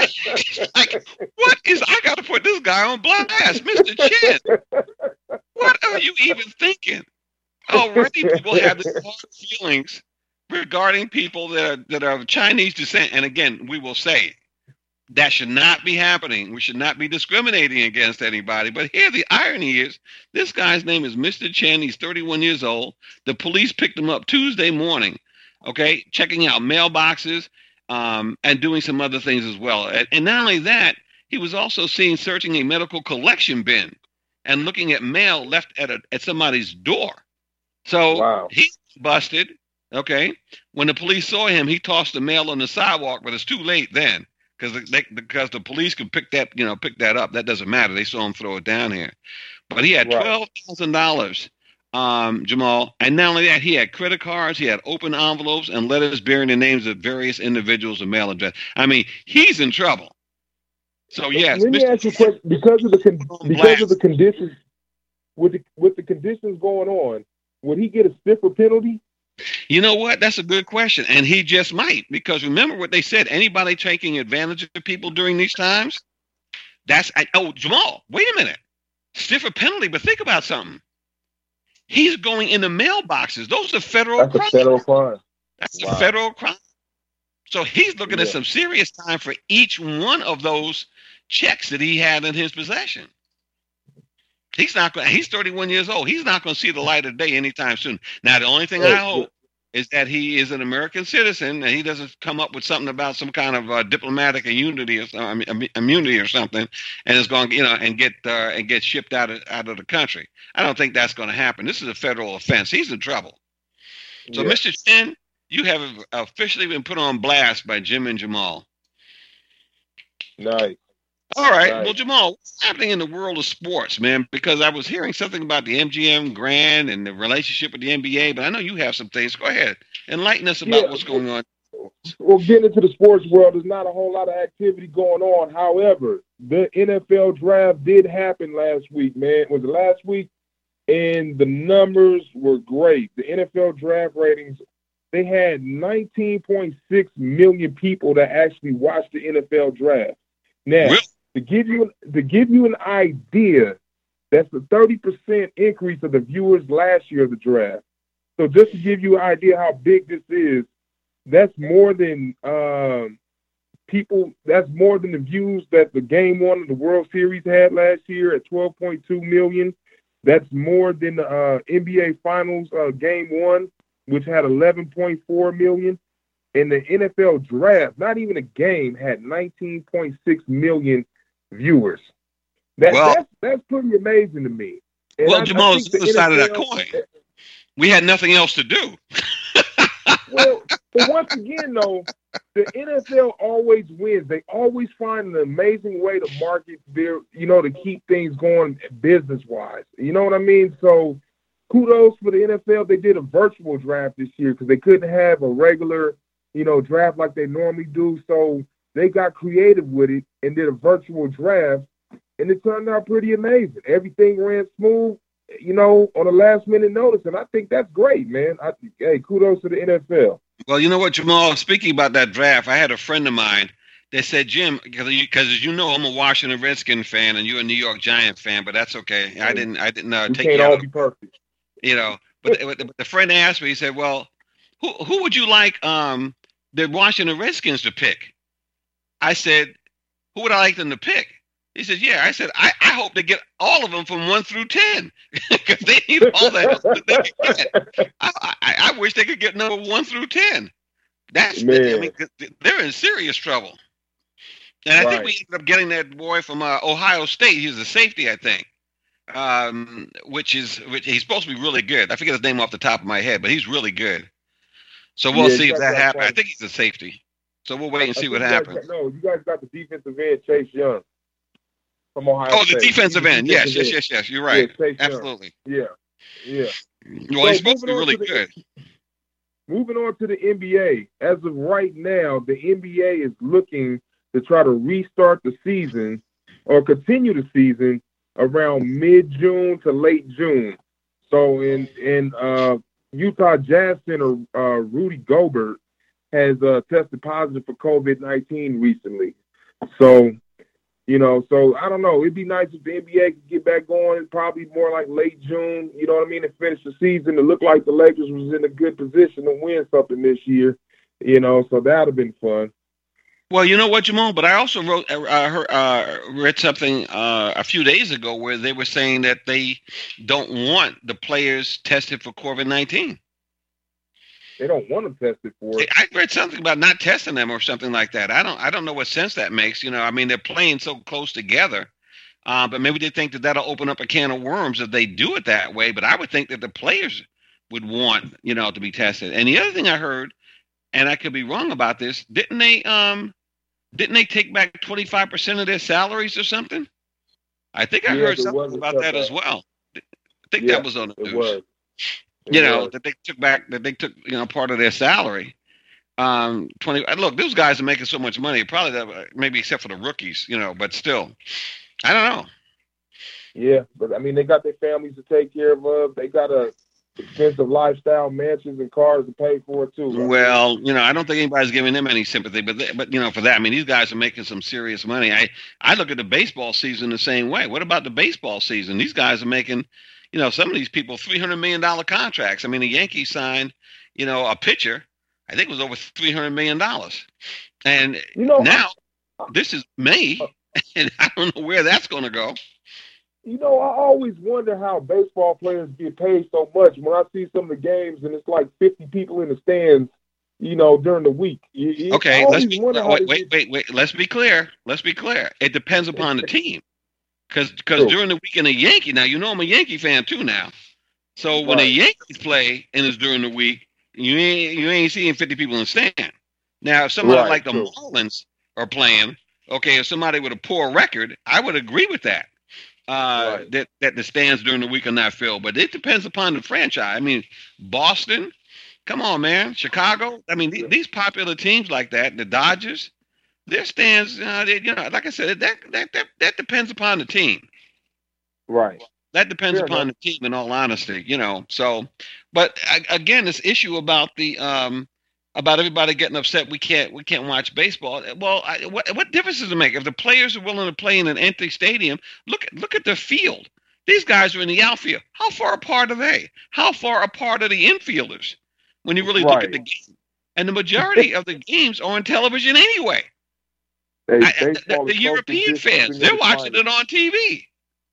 Speaker 3: what is, I got to put this guy on blast, Mister Chen. What are you even thinking? Already people have these hard feelings regarding people that are, that are of Chinese descent. And again, we will say that should not be happening. We should not be discriminating against anybody. But here the irony is, this guy's name is Mister Chen. He's thirty-one years old. The police picked him up Tuesday morning, okay, checking out mailboxes um, and doing some other things as well. And, and not only that, he was also seen searching a medical collection bin and looking at mail left at a, at somebody's door. So
Speaker 4: Wow.
Speaker 3: he's busted, okay? When the police saw him, he tossed the mail on the sidewalk, but it's too late then. Because they, because the police could pick that, you know, pick that up. That doesn't matter. They saw him throw it down here. But he had
Speaker 4: Right.
Speaker 3: twelve thousand dollars, um, Jamal. And not only that, he had credit cards, he had open envelopes, and letters bearing the names of various individuals and mail address. I mean, he's in trouble. So yes,
Speaker 4: Let me
Speaker 3: Mister
Speaker 4: ask you a question. Because of the con-
Speaker 3: on
Speaker 4: because of the
Speaker 3: blast.
Speaker 4: conditions, with the with the conditions going on, would he get a stiffer penalty?
Speaker 3: You know what? That's a good question. And he just might, because remember what they said, anybody taking advantage of people during these times, that's, I, oh, Jamal, wait a minute. Stiffer penalty, but think about something. He's going in the mailboxes. Those are federal
Speaker 4: That's a
Speaker 3: crimes.
Speaker 4: federal crime.
Speaker 3: That's
Speaker 4: Wow.
Speaker 3: a federal crime. So he's looking at
Speaker 4: Yeah.
Speaker 3: some serious time for each one of those checks that he had in his possession. He's not going. He's thirty-one years old. He's not going to see the light of day anytime soon. Now, the only thing I
Speaker 4: Oh,
Speaker 3: hope is that he is an American citizen and he doesn't come up with something about some kind of uh, diplomatic immunity or some, I mean, immunity or something, and is going, you know, and get uh, and get shipped out of out of the country. I don't think that's going to happen. This is a federal offense. He's in trouble. So,
Speaker 4: Yeah.
Speaker 3: Mister Chen, you have officially been put on blast by Jim and Jamal.
Speaker 4: Nice.
Speaker 3: All right.
Speaker 4: Right.
Speaker 3: Well, Jamal, what's happening in the world of sports, man? Because I was hearing something about the M G M Grand and the relationship with the N B A, but I know you have some things. Go ahead. Enlighten us about
Speaker 4: Yeah.
Speaker 3: what's going on.
Speaker 4: Well, getting into the sports world, there's not a whole lot of activity going on. However, the N F L draft did happen last week, man. Was it last week? And the numbers were great. The N F L draft ratings, they had nineteen point six million people that actually watched the N F L draft. Now,
Speaker 3: Really?
Speaker 4: to give you to give you an idea, that's a thirty percent increase of the viewers last year of the draft. So just to give you an idea how big this is, that's more than um, people. That's more than the views that the Game One of the World Series had last year at twelve point two million. That's more than the uh, N B A Finals uh, Game One, which had eleven point four million. And the N F L Draft, not even a game, had nineteen point six million viewers. That,
Speaker 3: Well-
Speaker 4: that's that's pretty amazing to me. And
Speaker 3: Well,
Speaker 4: I- I
Speaker 3: Jamal,
Speaker 4: think
Speaker 3: it's the
Speaker 4: the
Speaker 3: other side of that
Speaker 4: N F L
Speaker 3: coin. We had nothing else to do.
Speaker 4: Well, but once again, though, the N F L always wins. They always find an amazing way to market their, you know, to keep things going business-wise. You know what I mean? So kudos for the N F L. They did a virtual draft this year because they couldn't have a regular, you know, draft like they normally do. So they got creative with it and did a virtual draft, and it turned out pretty amazing. Everything ran smooth, you know, on a last-minute notice, and I think that's great, man. I, hey, kudos to the N F L.
Speaker 3: Well, you know what, Jamal? Speaking about that draft, I had a friend of mine that said, Jim, because as you know, I'm a Washington Redskins fan and you're a New York Giant fan, but that's okay. I didn't, I didn't uh,
Speaker 4: We
Speaker 3: take
Speaker 4: can't
Speaker 3: you out
Speaker 4: all
Speaker 3: of,
Speaker 4: be perfect.
Speaker 3: you know. But the, the friend asked me, he said, "Well, who who would you like um, the Washington Redskins to pick?" I said, "Who would I like them to pick?" He said, "Yeah." I said, "I, I hope they get all of them from one through ten because they need all the help that they can get. I, I, I wish they could get number one through ten. That's
Speaker 4: Man.
Speaker 3: I mean, they're in serious trouble." And I
Speaker 4: Right.
Speaker 3: think we ended up getting that boy from uh, Ohio State. He's a safety, I think, um, which is which he's supposed to be really good. I forget his name off the top of my head, but he's really good. So we'll
Speaker 4: Yeah,
Speaker 3: see if
Speaker 4: he's
Speaker 3: that
Speaker 4: got
Speaker 3: happens. I
Speaker 4: that
Speaker 3: think he's a safety. So we'll wait and see what
Speaker 4: you
Speaker 3: happens.
Speaker 4: Got, no, you guys got the defensive end, Chase Young, from Ohio
Speaker 3: Oh,
Speaker 4: State.
Speaker 3: the defensive end. Yes,
Speaker 4: defensive
Speaker 3: yes,
Speaker 4: end.
Speaker 3: yes, yes. You're right.
Speaker 4: Yeah, Chase
Speaker 3: Absolutely.
Speaker 4: Young. Yeah, yeah.
Speaker 3: Well,
Speaker 4: So
Speaker 3: he's supposed to be
Speaker 4: moving on
Speaker 3: really
Speaker 4: to the-
Speaker 3: good.
Speaker 4: Moving on to the N B A. As of right now, the N B A is looking to try to restart the season or continue the season around mid-June to late June. So in in uh, Utah Jazz Center, uh, Rudy Gobert has uh, tested positive for COVID nineteen recently. So, you know, so I don't know. It'd be nice if the N B A could get back going, probably more like late June, you know what I mean, and finish the season. It looked like the Lakers was in a good position to win something this year, you know, so that would have been fun.
Speaker 3: Well, you know what, Jamal? But I also wrote, uh, heard, uh, read something uh, a few days ago where they were saying that they don't want the players tested for COVID nineteen.
Speaker 4: They don't want to test it for it.
Speaker 3: I read something about not testing them or something like that. I don't, I don't know what sense that makes. You know, I mean, they're playing so close together, uh, but maybe they think that that'll open up a can of worms if they do it that way. But I would think that the players would want, you know, to be tested. And the other thing I heard, and I could be wrong about this, didn't they, um, didn't they take back twenty-five percent of their salaries or something? I think I
Speaker 4: Yeah,
Speaker 3: heard
Speaker 4: there
Speaker 3: something
Speaker 4: was a
Speaker 3: about that
Speaker 4: cutback.
Speaker 3: as well. I think
Speaker 4: Yeah,
Speaker 3: that was on the
Speaker 4: It
Speaker 3: news.
Speaker 4: was. It
Speaker 3: You know,
Speaker 4: was.
Speaker 3: that they took back, that they took, you know, part of their salary. Um, twenty. Look, those guys are making so much money. Probably that, maybe except for the rookies, you know. But still, I don't know.
Speaker 4: Yeah, but I mean, they got their families to take care of. Uh, they got a expensive lifestyle, mansions and cars to pay for too. Right?
Speaker 3: Well, you know, I don't think anybody's giving them any sympathy, but they, but you know, for that, I mean, these guys are making some serious money. I I look at the baseball season the same way. What about the baseball season? These guys are making, you know, some of these people three hundred million dollar contracts. I mean, the Yankees signed, you know, a pitcher. I think it was over three hundred million dollars, and
Speaker 4: you know,
Speaker 3: now this is May, and I don't know where that's going to go.
Speaker 4: You know, I always wonder how baseball players get paid so much when I see some of the games and it's like fifty people in the stands, you know, during the week. You, you
Speaker 3: Okay, let's be
Speaker 4: wonder how
Speaker 3: wait,
Speaker 4: they
Speaker 3: wait,
Speaker 4: get-
Speaker 3: wait, wait. Let's be clear. Let's be clear. It depends upon the team, because because
Speaker 4: True.
Speaker 3: during the week in a Yankee, now you know I'm a Yankee fan too now. So when the
Speaker 4: Right.
Speaker 3: Yankees play and it's during the week, you ain't you ain't seeing fifty people in the stand. Now if somebody
Speaker 4: Right,
Speaker 3: like the
Speaker 4: true.
Speaker 3: Marlins are playing, okay, if somebody with a poor record, I would agree with that. Uh,
Speaker 4: Right.
Speaker 3: that that the stands during the week are not filled, but it depends upon the franchise. I mean, Boston, come on, man, Chicago. I mean, th- these popular teams like that, the Dodgers, their stands, uh, they, you know, like I said, that that that that depends upon the team.
Speaker 4: Right.
Speaker 3: That depends
Speaker 4: Fair
Speaker 3: upon the team, in all honesty, you know. So, but a- again, this issue about the um about everybody getting upset we can't we can't watch baseball. Well, I, what what difference does it make if the players are willing to play in an empty stadium? Look at look at the field. These guys are in the outfield. How far apart are they? How far apart are the infielders? When you really look at
Speaker 4: Right.
Speaker 3: the game, and the majority of the games are on television anyway.
Speaker 4: They,
Speaker 3: I, the,
Speaker 4: baseball
Speaker 3: the
Speaker 4: is close to
Speaker 3: European
Speaker 4: distancing
Speaker 3: fans, they're
Speaker 4: in the
Speaker 3: watching
Speaker 4: finals.
Speaker 3: it on T V.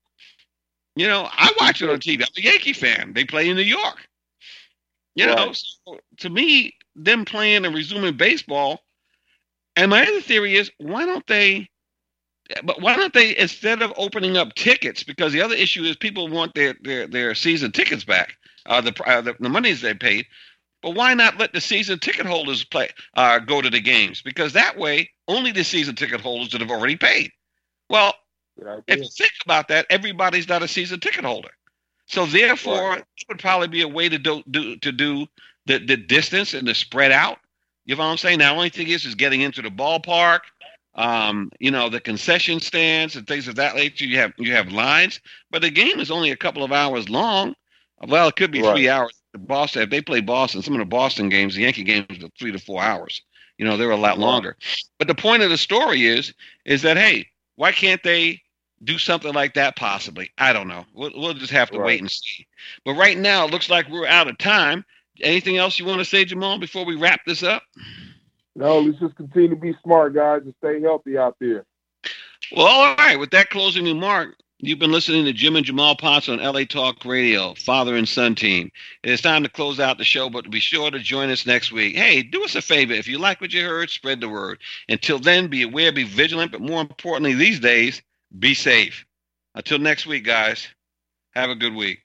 Speaker 3: You know, I watch it on T V. I'm a Yankee fan. They play in New York. You know,
Speaker 4: Right.
Speaker 3: so to me, them playing and resuming baseball. And my other theory is, why don't they? But why don't they, instead of opening up tickets? Because the other issue is people want their their, their season tickets back, uh, the, uh, the the monies they paid. But why not let the season ticket holders play uh, go to the games? Because that way, only the season ticket holders that have already paid. Well,
Speaker 4: Good idea.
Speaker 3: if you think about that, everybody's not a season ticket holder. So therefore,
Speaker 4: Right.
Speaker 3: it would probably be a way to do, do to do the, the distance and the spread out. You know what I'm saying? Now, the only thing is, is getting into the ballpark, um, you know, the concession stands and things of that nature. You have you have lines, but the game is only a couple of hours long. Well, it could be
Speaker 4: Right.
Speaker 3: three hours. The Boston, if they play Boston, some of the Boston games, the Yankee games are three to four hours. You know, they're a lot
Speaker 4: Right.
Speaker 3: longer. But the point of the story is, is that hey, why can't they do something like that possibly? I don't know. We'll, we'll just have to
Speaker 4: Right.
Speaker 3: wait and see. But right now, it looks like we're out of time. Anything else you want to say, Jamal, before we wrap this up?
Speaker 4: No, let's just continue to be smart, guys, and stay healthy out there.
Speaker 3: Well, all right. With that closing remark, you've been listening to Jim and Jamal Potts on L A Talk Radio, father and son team. It is time to close out the show, but be sure to join us next week. Hey, do us a favor. If you like what you heard, spread the word. Until then, be aware, be vigilant, but more importantly these days, be safe. Until next week, guys, have a good week.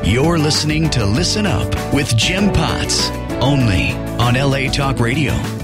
Speaker 2: You're listening to Listen Up with Jim Potts, only on L A Talk Radio.